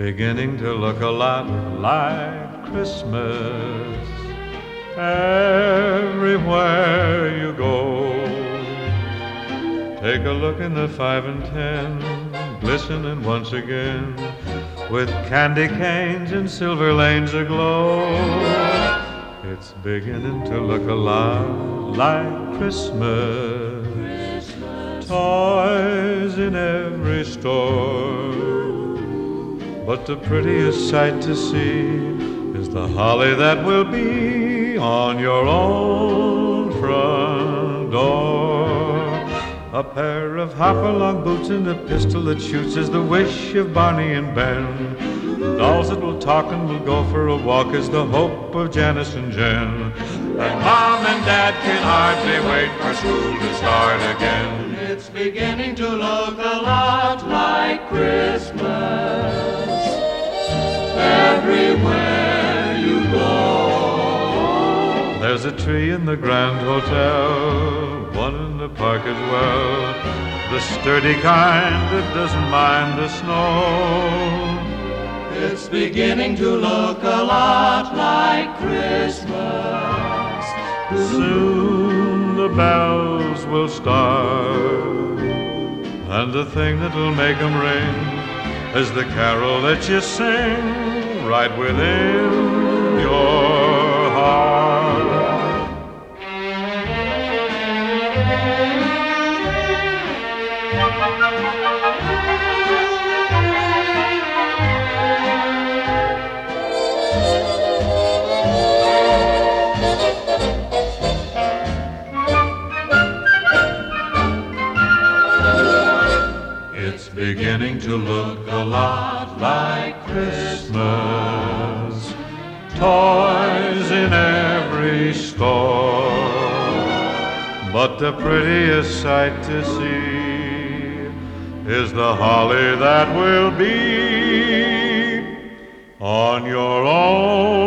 beginning to look a lot like Christmas everywhere you go. Take a look in the 5 and 10, glistening once again, with candy canes and silver lanes aglow. It's beginning to look a lot like Christmas. Toys in every store, but the prettiest sight to see is the holly that will be on your own front door. A pair of hopalong boots and a pistol that shoots is the wish of Barney and Ben. Dolls that will talk and will go for a walk is the hope of Janice and Jen. And Mom and Dad can hardly wait for school to start again. It's beginning to look a lot like Christmas everywhere you go. There's a tree in the Grand Hotel, one in the park as well, the sturdy kind that doesn't mind the snow. It's beginning to look a lot like Christmas. Soon the bells will start, and the thing that'll make them ring is the carol that you sing right within your heart. It's beginning to look a lot like Christmas. Toys in every store, but the prettiest sight to see is the holly that will be on your own